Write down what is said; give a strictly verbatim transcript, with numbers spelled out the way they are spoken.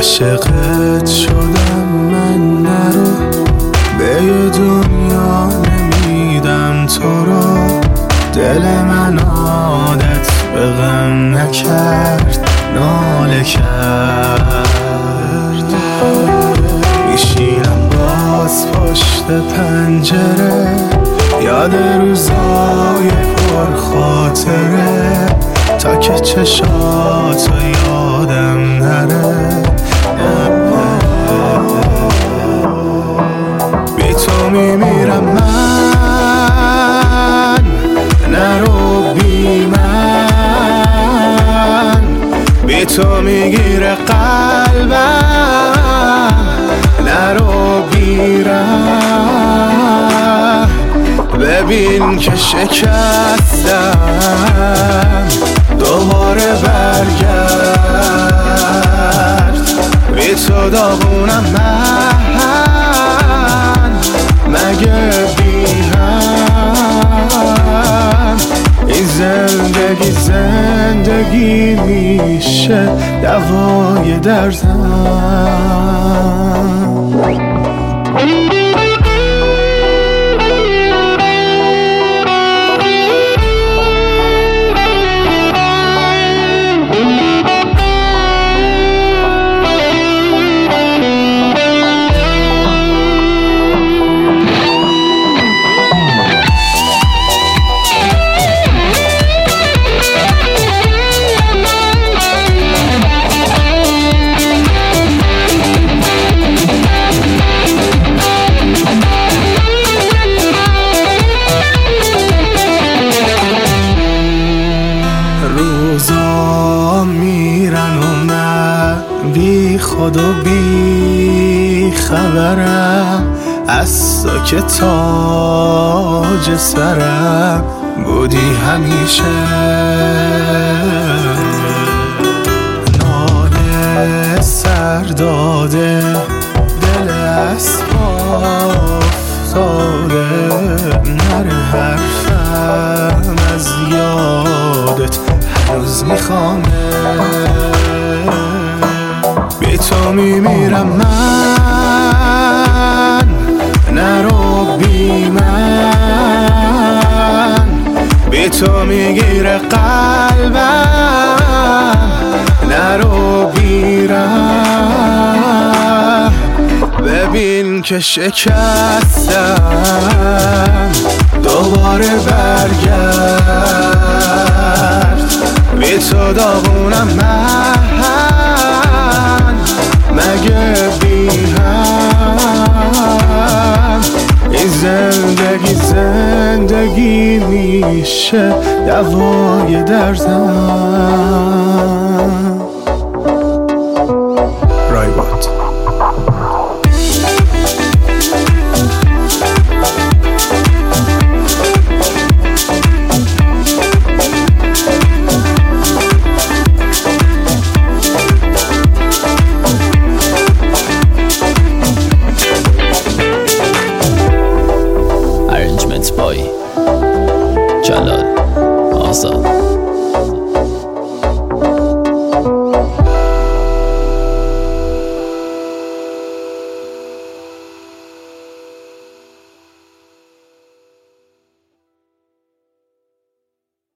عاشقت شدم من، نرو به یه دنیا نمیدم تو رو. دل من عادت به غم نکرد، ناله کرد. میشینم باز پشت پنجره، یاد روزای پر خاطره، تا که چشاتو یادم نره. بی تو میمیرم من، نرو بی من. بی تو میگیره قلبم، نرو بیرم. ببین که شکستم، دوباره برگرد. بی تو داغونم من، مگه بی هم. این زندگی زندگی میشه دوای دردم. روزا میرن و من بی خود و بی خبرم، از تو که تاج سرم بودی همیشه. ناله سر داده، دل اسباب افتاده، نره حرفم از یادت هنوز میخوامه. بی تو میمیرم من، نرو بی من. بی تو میگیره قلبم، نرو بیرم. ببین که شکستم، دوباره برگرد. بی تو داغونم من، مگه بی هم. این زندگی زندگی میشه دوای دردم.